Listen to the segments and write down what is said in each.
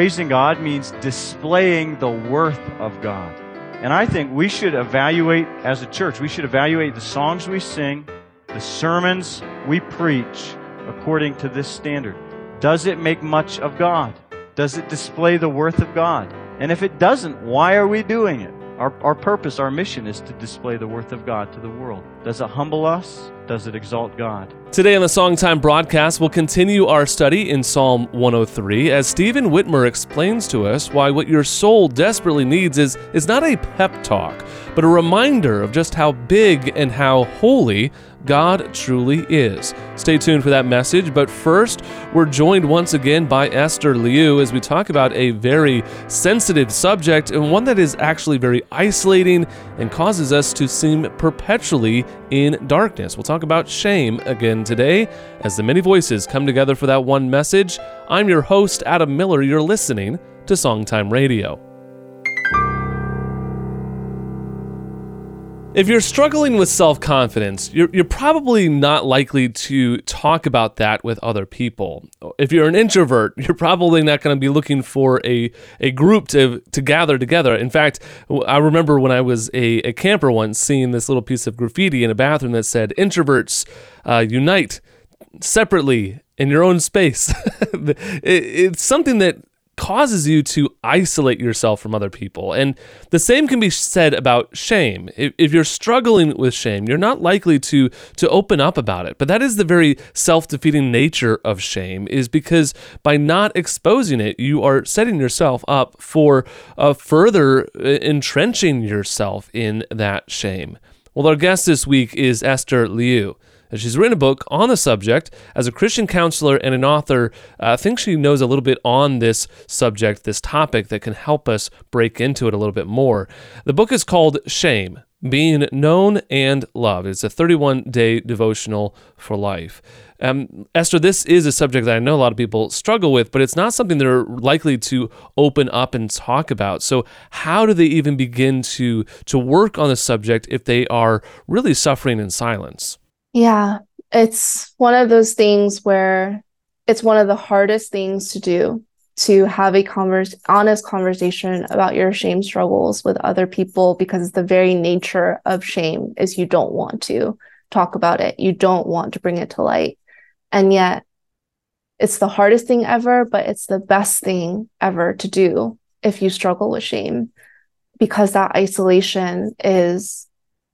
praising God means displaying the worth of God. And I think we should evaluate, as a church, we should evaluate the songs we sing, the sermons we preach, according to this standard. Does it make much of God? Does it display the worth of God? And if it doesn't, why are we doing it? Our purpose, our mission is to display the worth of God to the world. Does it humble us? Does it exalt God? Today on the Songtime broadcast, we'll continue our study in Psalm 103 as Stephen Whitmer explains to us why what your soul desperately needs is not a pep talk, but a reminder of just how big and how holy God truly is. Stay tuned for that message, but first, we're joined once again by Esther Liu as we talk about a very sensitive subject and one that is actually very isolating and causes us to seem perpetually in darkness. We'll talk about shame again today as the many voices come together for that one message. I'm your host, Adam Miller. You're listening to Songtime Radio. If you're struggling with self-confidence, you're probably not likely to talk about that with other people. If you're an introvert, you're probably not going to be looking for a group to gather together. In fact, I remember when I was a camper once seeing this little piece of graffiti in a bathroom that said, "Introverts, unite separately in your own space." It's something that causes you to isolate yourself from other people. And the same can be said about shame. If you're struggling with shame, you're not likely to open up about it. But that is the very self-defeating nature of shame, is because by not exposing it, you are setting yourself up for further entrenching yourself in that shame. Well, our guest this week is Esther Liu. She's written a book on the subject. As a Christian counselor and an author, I think she knows a little bit on this subject, this topic that can help us break into it a little bit more. The book is called Shame, Being Known and Loved. It's a 31-day devotional for life. Esther, this is a subject that I know a lot of people struggle with, but it's not something they're likely to open up and talk about. So how do they even begin to work on the subject if they are really suffering in silence? Yeah, it's one of those things where it's one of the hardest things to do, to have a honest conversation about your shame struggles with other people, because the very nature of shame is you don't want to talk about it. You don't want to bring it to light. And yet it's the hardest thing ever, but it's the best thing ever to do if you struggle with shame, because that isolation is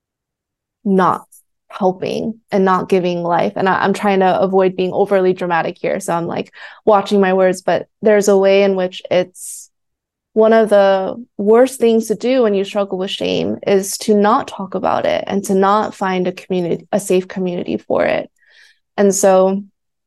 not helping and not giving life. And I'm trying to avoid being overly dramatic here, so I'm like watching my words, but there's a way in which it's one of the worst things to do when you struggle with shame is to not talk about it and to not find a safe community for it. And so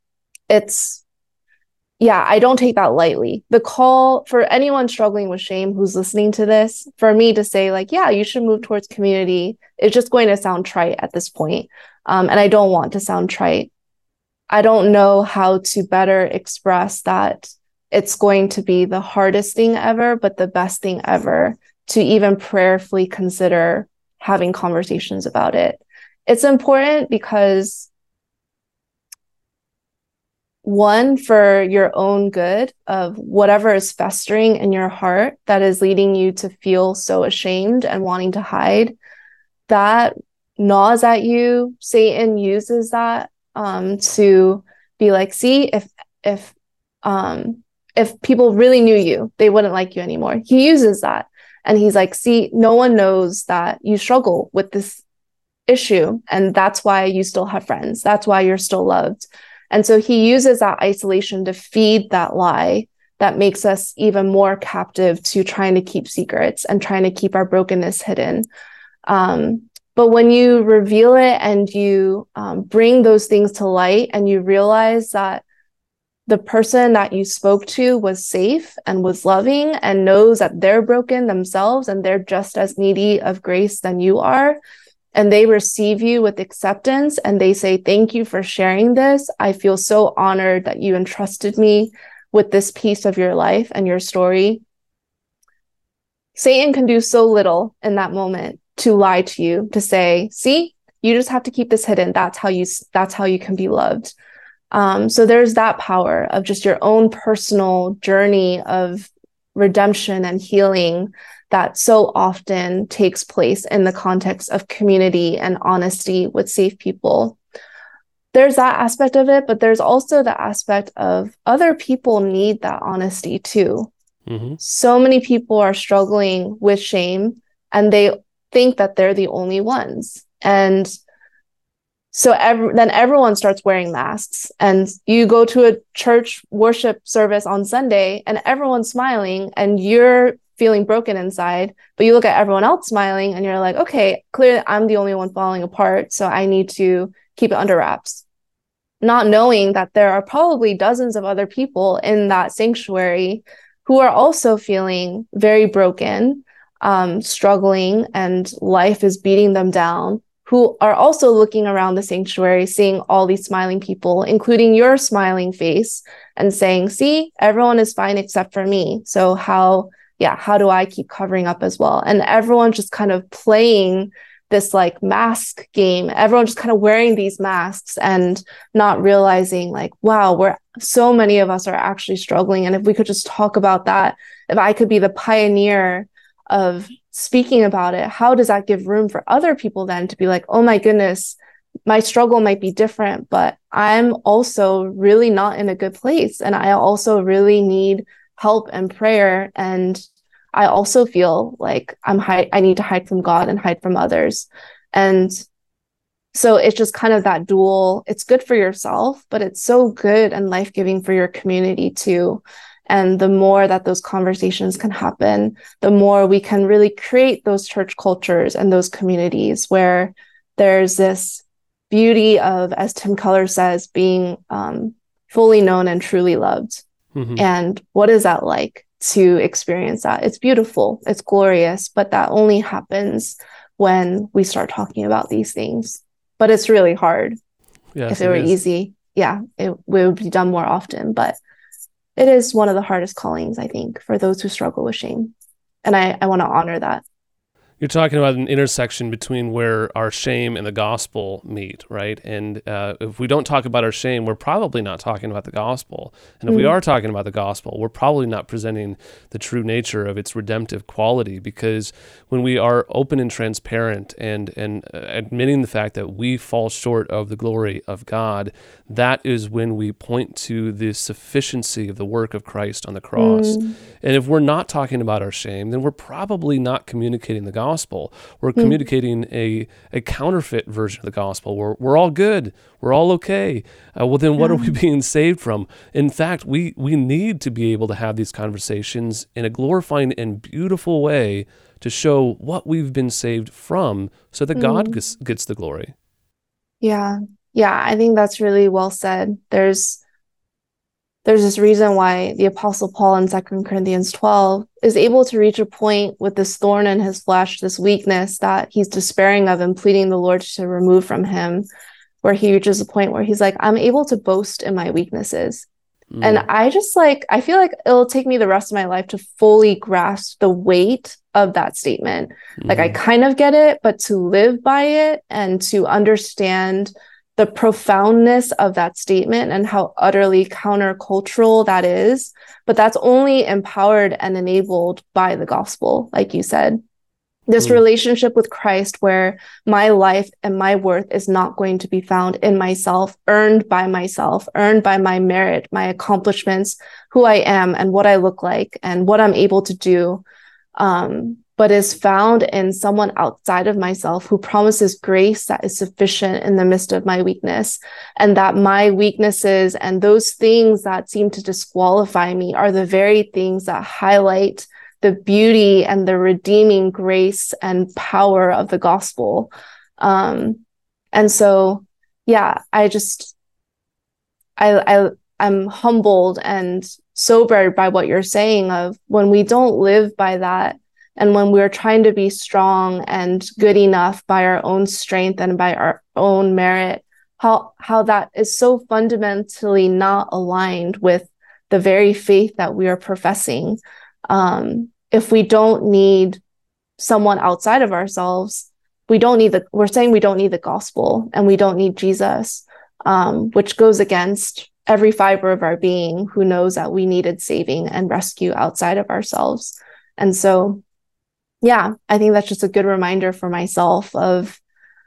I don't take that lightly. The call for anyone struggling with shame who's listening to this, for me to say like, yeah, you should move towards community, is just going to sound trite at this point. And I don't want to sound trite. I don't know how to better express that it's going to be the hardest thing ever, but the best thing ever to even prayerfully consider having conversations about it. It's important because, one, for your own good of whatever is festering in your heart that is leading you to feel so ashamed and wanting to hide, that gnaws at you. Satan uses that to be like, see, if people really knew you, they wouldn't like you anymore. He uses that. And he's like, see, no one knows that you struggle with this issue. And that's why you still have friends. That's why you're still loved. And so he uses that isolation to feed that lie that makes us even more captive to trying to keep secrets and trying to keep our brokenness hidden. But when you reveal it and you bring those things to light and you realize that the person that you spoke to was safe and was loving and knows that they're broken themselves and they're just as needy of grace than you are, and they receive you with acceptance and they say, thank you for sharing this. I feel so honored that you entrusted me with this piece of your life and your story. Satan can do so little in that moment to lie to you, to say, see, you just have to keep this hidden. That's how you can be loved. So there's that power of just your own personal journey of redemption and healing that so often takes place in the context of community and honesty with safe people. There's that aspect of it, but there's also the aspect of other people need that honesty too. Mm-hmm. So many people are struggling with shame and they think that they're the only ones. And so then everyone starts wearing masks, and you go to a church worship service on Sunday and everyone's smiling and you're feeling broken inside, but you look at everyone else smiling and you're like, okay, clearly I'm the only one falling apart, so I need to keep it under wraps. Not knowing that there are probably dozens of other people in that sanctuary who are also feeling very broken, struggling, and life is beating them down, who are also looking around the sanctuary, seeing all these smiling people, including your smiling face, and saying, see, everyone is fine except for me. So how do I keep covering up as well? And everyone just kind of playing this like mask game, everyone just kind of wearing these masks and not realizing like, wow, so many of us are actually struggling. And if we could just talk about that, if I could be the pioneer of speaking about it, how does that give room for other people then to be like, oh my goodness, my struggle might be different, but I'm also really not in a good place. And I also really need help and prayer. And I also feel like I need to hide from God and hide from others. And so it's just kind of that dual, it's good for yourself, but it's so good and life-giving for your community too. And the more that those conversations can happen, the more we can really create those church cultures and those communities where there's this beauty of, as Tim Keller says, being fully known and truly loved. Mm-hmm. And what is that like to experience that? It's beautiful, it's glorious, but that only happens when we start talking about these things. But it's really hard. Yes, if it were easy, it would be done more often, but it is one of the hardest callings, I think, for those who struggle with shame. And I want to honor that. You're talking about an intersection between where our shame and the gospel meet, right? And if we don't talk about our shame, we're probably not talking about the gospel. And if we are talking about the gospel, we're probably not presenting the true nature of its redemptive quality, because when we are open and transparent and admitting the fact that we fall short of the glory of God, that is when we point to the sufficiency of the work of Christ on the cross. And if we're not talking about our shame, then we're probably not communicating the gospel. We're communicating a counterfeit version of the gospel where we're all good, we're all okay. Well, then what are we being saved from? In fact, we need to be able to have these conversations in a glorifying and beautiful way to show what we've been saved from so that God gets the glory. Yeah, I think that's really well said. There's this reason why the Apostle Paul in 2 Corinthians 12 is able to reach a point with this thorn in his flesh, this weakness that he's despairing of and pleading the Lord to remove from him, where he reaches a point where he's like, I'm able to boast in my weaknesses. And I feel like it'll take me the rest of my life to fully grasp the weight of that statement. Like I kind of get it, but to live by it and to understand the profoundness of that statement and how utterly countercultural that is, but that's only empowered and enabled by the gospel, like you said. This relationship with Christ where my life and my worth is not going to be found in myself, earned by my merit, my accomplishments, who I am and what I look like and what I'm able to do, but is found in someone outside of myself who promises grace that is sufficient in the midst of my weakness, and that my weaknesses and those things that seem to disqualify me are the very things that highlight the beauty and the redeeming grace and power of the gospel. And so, I'm humbled and sobered by what you're saying of when we don't live by that, and when we're trying to be strong and good enough by our own strength and by our own merit, how that is so fundamentally not aligned with the very faith that we are professing. If we don't need someone outside of ourselves, we're saying we don't need the gospel and we don't need Jesus, which goes against every fiber of our being who knows that we needed saving and rescue outside of ourselves. And so, yeah, I think that's just a good reminder for myself of,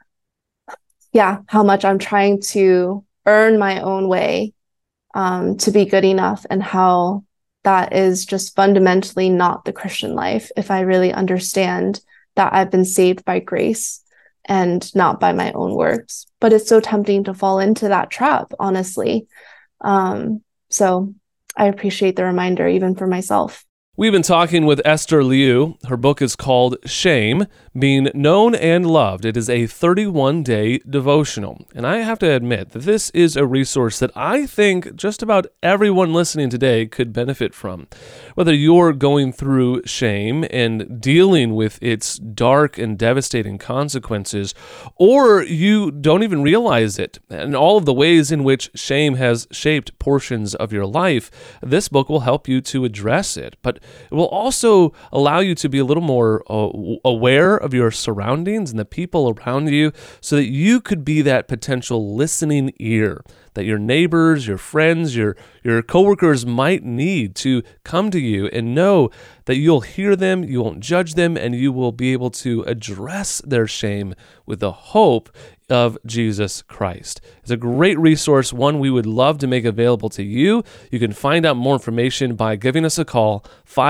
how much I'm trying to earn my own way to be good enough, and how that is just fundamentally not the Christian life if I really understand that I've been saved by grace and not by my own works. But it's so tempting to fall into that trap, honestly. So I appreciate the reminder, even for myself. We've been talking with Esther Liu. Her book is called Shame, Being Known and Loved. It is a 31-day devotional. And I have to admit that this is a resource that I think just about everyone listening today could benefit from. Whether you're going through shame and dealing with its dark and devastating consequences, or you don't even realize it, and all of the ways in which shame has shaped portions of your life, this book will help you to address it. But it will also allow you to be a little more aware of your surroundings and the people around you, so that you could be that potential listening ear that your neighbors, your friends, your coworkers might need to come to you and know that you'll hear them, you won't judge them, and you will be able to address their shame with the hope of Jesus Christ. It's a great resource, one we would love to make available to you. You can find out more information by giving us a call,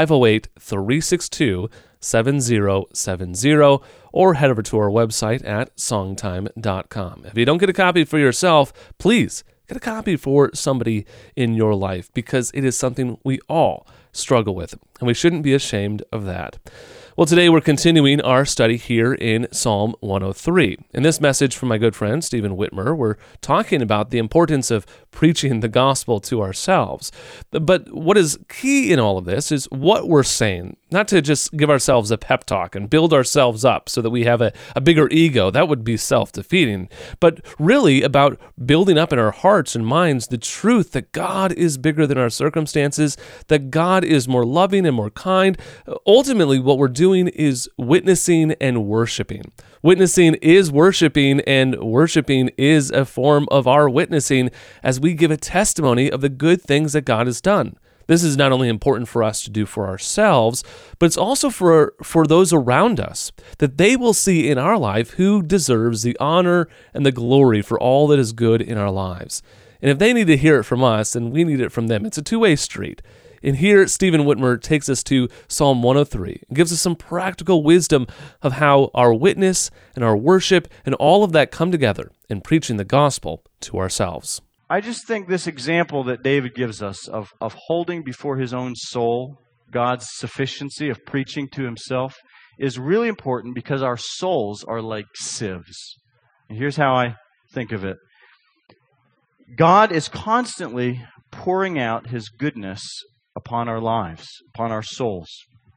508-362-7070, or head over to our website at songtime.com. If you don't get a copy for yourself, please get a copy for somebody in your life, because it is something we all struggle with, and we shouldn't be ashamed of that. Well, today we're continuing our study here in Psalm 103. In this message from my good friend Stephen Whitmer, we're talking about the importance of preaching the gospel to ourselves. But what is key in all of this is what we're saying, not to just give ourselves a pep talk and build ourselves up so that we have a bigger ego. That would be self-defeating. But really about building up in our hearts and minds the truth that God is bigger than our circumstances, that God is more loving and more kind. Ultimately, what we're doing is witnessing and worshiping. Witnessing is worshiping, and worshiping is a form of our witnessing as we give a testimony of the good things that God has done. This is not only important for us to do for ourselves, but it's also for those around us, that they will see in our life who deserves the honor and the glory for all that is good in our lives. And if they need to hear it from us, then we need it from them. It's a two-way street. And here, Stephen Whitmer takes us to Psalm 103 and gives us some practical wisdom of how our witness and our worship and all of that come together in preaching the gospel to ourselves. I just think this example that David gives us of holding before his own soul God's sufficiency, of preaching to himself, is really important, because our souls are like sieves. And here's how I think of it. God is constantly pouring out his goodness upon our lives, upon our souls.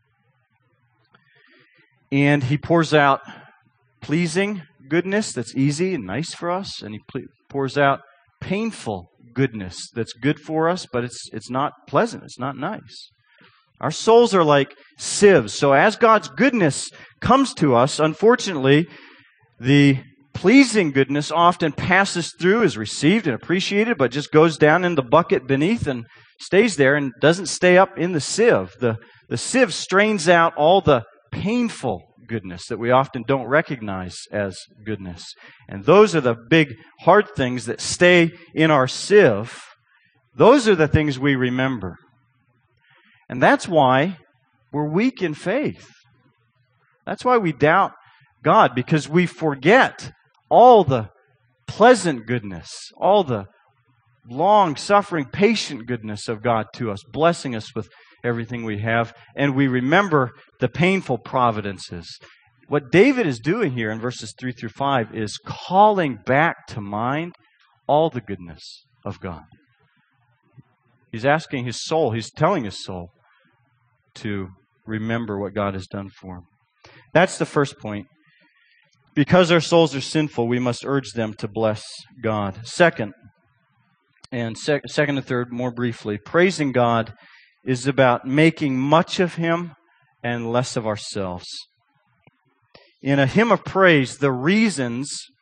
And he pours out pleasing goodness that's easy and nice for us, and he pours out painful goodness that's good for us, but it's not pleasant, it's not nice. Our souls are like sieves. So as God's goodness comes to us, unfortunately, the pleasing goodness often passes through, is received and appreciated, but just goes down in the bucket beneath and stays there and doesn't stay up in the sieve. The sieve strains out all the painful goodness that we often don't recognize as goodness. And those are the big, hard things that stay in our sieve. Those are the things we remember. And that's why we're weak in faith. That's why we doubt God, because we forget all the pleasant goodness, all the long-suffering, patient goodness of God to us, blessing us with everything we have, and we remember the painful providences. What David is doing here in verses 3 through 5 is calling back to mind all the goodness of God. He's asking his soul, he's telling his soul to remember what God has done for him. That's the first point. Because our souls are sinful, we must urge them to bless God. Second and third, more briefly, praising God is about making much of him and less of ourselves. In a hymn of praise, the reasons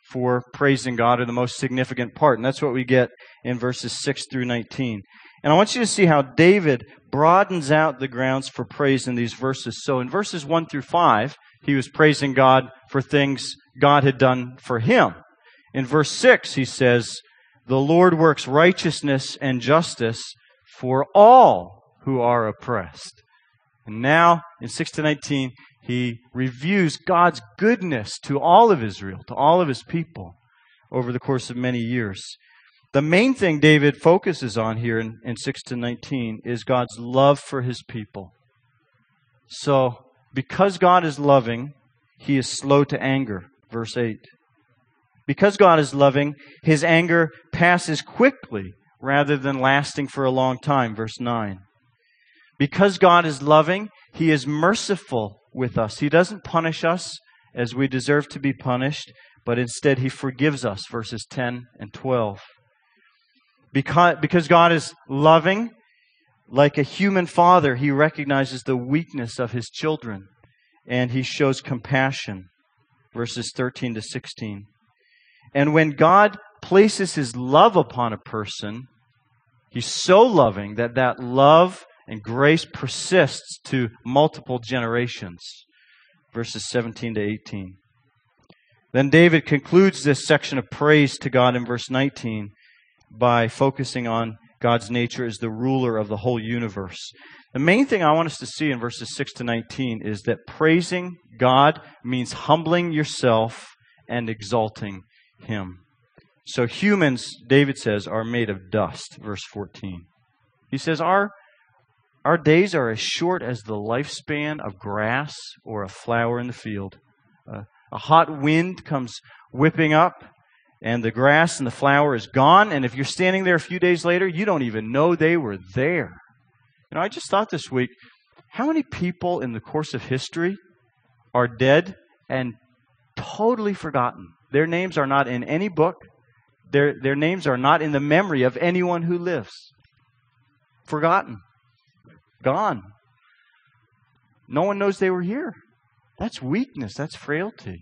for praising God, or the most significant part. And that's what we get in verses 6 through 19. And I want you to see how David broadens out the grounds for praise in these verses. So in verses 1 through 5, he was praising God for things God had done for him. In verse 6, he says, "The Lord works righteousness and justice for all who are oppressed." And now, in 6 to 19, he reviews God's goodness to all of Israel, to all of his people, over the course of many years. The main thing David focuses on here in 6 to 19 is God's love for his people. So, because God is loving, he is slow to anger, verse 8. Because God is loving, his anger passes quickly rather than lasting for a long time, verse 9. Because God is loving, he is merciful with us. He doesn't punish us as we deserve to be punished, but instead he forgives us, verses 10 and 12. Because God is loving, like a human father, he recognizes the weakness of his children, and he shows compassion, verses 13 to 16. And when God places his love upon a person, he's so loving that that love and grace persists to multiple generations, verses 17 to 18. Then David concludes this section of praise to God in verse 19 by focusing on God's nature as the ruler of the whole universe. The main thing I want us to see in verses 6 to 19 is that praising God means humbling yourself and exalting him. So humans, David says, are made of dust, verse 14. He says, our days are as short as the lifespan of grass or a flower in the field. A hot wind comes whipping up, and the grass and the flower is gone, and if you're standing there a few days later, you don't even know they were there. I just thought this week, how many people in the course of history are dead and totally forgotten? Their names are not in any book. Their names are not in the memory of anyone who lives. Forgotten. Gone. No one knows they were here. That's weakness. That's frailty.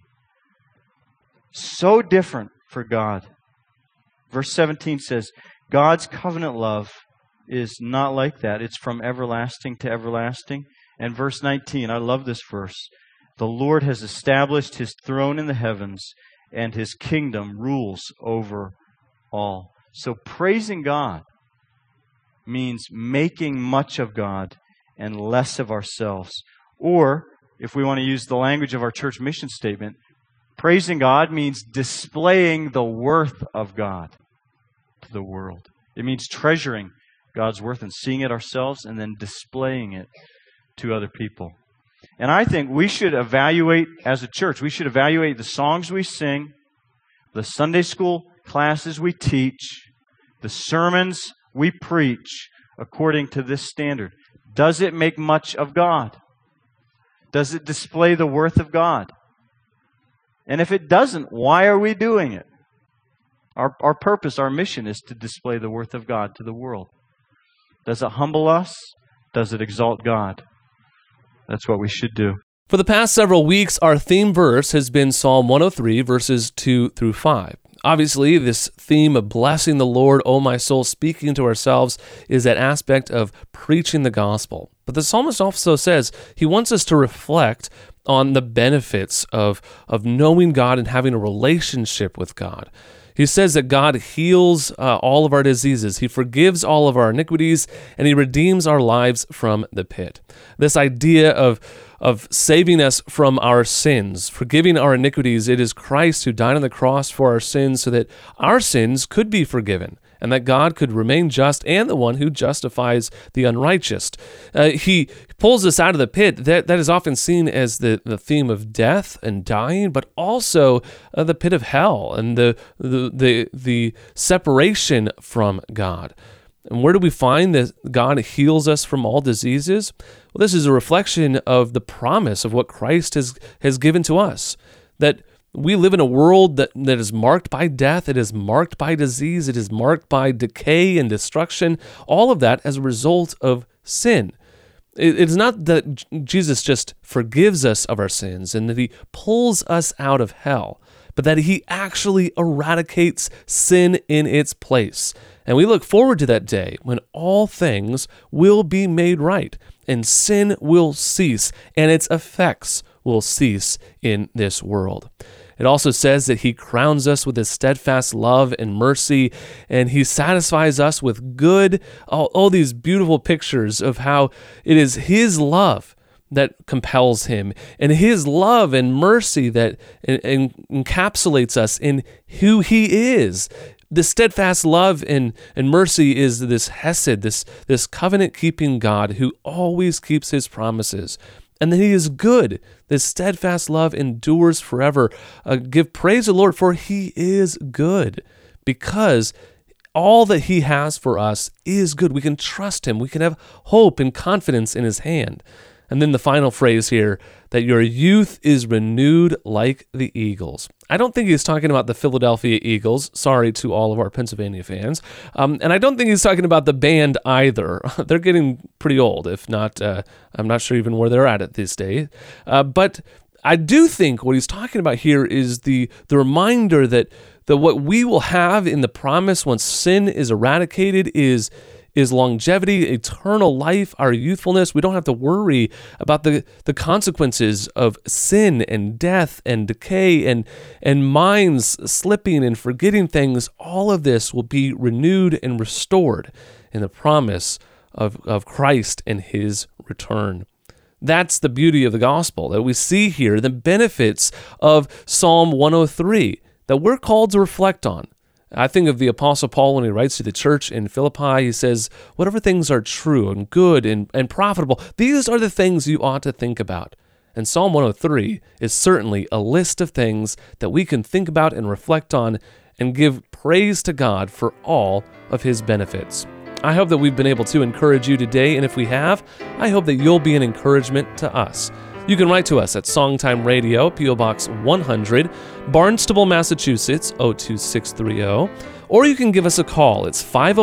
So different for God. Verse 17 says, God's covenant love is not like that. It's from everlasting to everlasting. And verse 19, I love this verse. The Lord has established his throne in the heavens, and his kingdom rules over all. So praising God means making much of God and less of ourselves. Or, if we want to use the language of our church mission statement, praising God means displaying the worth of God to the world. It means treasuring God's worth and seeing it ourselves and then displaying it to other people. And I think we should evaluate, as a church, we should evaluate the songs we sing, the Sunday school classes we teach, the sermons we preach according to this standard. Does it make much of God? Does it display the worth of God? And if it doesn't, why are we doing it? Our purpose, our mission is to display the worth of God to the world. Does it humble us? Does it exalt God? That's what we should do. For the past several weeks, our theme verse has been Psalm 103, verses 2 through 5. Obviously, this theme of blessing the Lord, O my soul, speaking to ourselves, is that aspect of preaching the gospel. But the psalmist also says he wants us to reflect on the benefits of knowing God and having a relationship with God. He says that God heals all of our diseases. He forgives all of our iniquities, and he redeems our lives from the pit. This idea of saving us from our sins, forgiving our iniquities, it is Christ who died on the cross for our sins so that our sins could be forgiven, and that God could remain just and the one who justifies the unrighteous. He pulls us out of the pit. That is often seen as the theme of death and dying, but also the pit of hell and the separation from God. And where do we find that God heals us from all diseases? Well, this is a reflection of the promise of what Christ has given to us, that we live in a world that is marked by death, it is marked by disease, it is marked by decay and destruction, all of that as a result of sin. It's not that Jesus just forgives us of our sins and that he pulls us out of hell, but that he actually eradicates sin in its place. And we look forward to that day when all things will be made right and sin will cease and its effects will cease in this world. It also says that he crowns us with his steadfast love and mercy, and he satisfies us with good. All these beautiful pictures of how it is his love that compels him, and his love and mercy that encapsulates us in who he is. The steadfast love and mercy is this hesed, this covenant-keeping God who always keeps his promises. And that he is good. This steadfast love endures forever. Give praise to the Lord, for he is good, because all that he has for us is good. We can trust him. We can have hope and confidence in his hand. And then the final phrase here, that your youth is renewed like the eagles. I don't think he's talking about the Philadelphia Eagles. Sorry to all of our Pennsylvania fans. And I don't think he's talking about the band either. They're getting pretty old, if not, I'm not sure even where they're at this day. But I do think what he's talking about here is the reminder that what we will have in the promise once sin is eradicated is longevity, eternal life, our youthfulness. We don't have to worry about the consequences of sin and death and decay and minds slipping and forgetting things. All of this will be renewed and restored in the promise of Christ and his return. That's the beauty of the gospel, that we see here the benefits of Psalm 103 that we're called to reflect on. I think of the Apostle Paul when he writes to the church in Philippi. He says, whatever things are true and good and profitable, these are the things you ought to think about. And Psalm 103 is certainly a list of things that we can think about and reflect on and give praise to God for all of his benefits. I hope that we've been able to encourage you today, and if we have, I hope that you'll be an encouragement to us. You can write to us at Songtime Radio, P.O. Box 100, Barnstable, Massachusetts, 02630, or you can give us a call. It's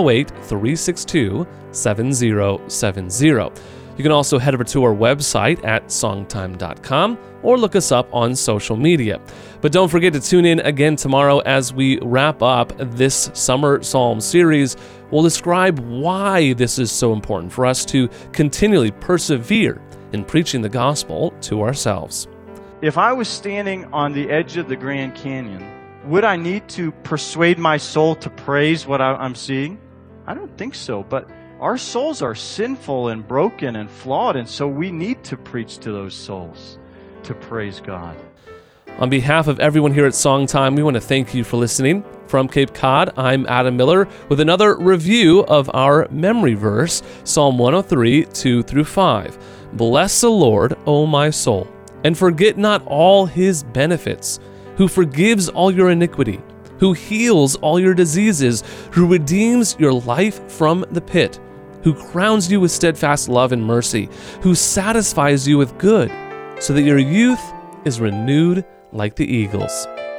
508-362-7070. You can also head over to our website at songtime.com or look us up on social media. But don't forget to tune in again tomorrow as we wrap up this Summer Psalm series. We'll describe why this is so important for us to continually persevere in preaching the gospel to ourselves. If I was standing on the edge of the Grand Canyon, would I need to persuade my soul to praise what I'm seeing? I don't think so, but our souls are sinful and broken and flawed, and so we need to preach to those souls to praise God. On behalf of everyone here at Songtime, we want to thank you for listening. From Cape Cod, I'm Adam Miller with another review of our memory verse, Psalm 103, 2-5. Bless the Lord, O my soul, and forget not all his benefits, who forgives all your iniquity, who heals all your diseases, who redeems your life from the pit, who crowns you with steadfast love and mercy, who satisfies you with good, so that your youth is renewed like the eagles.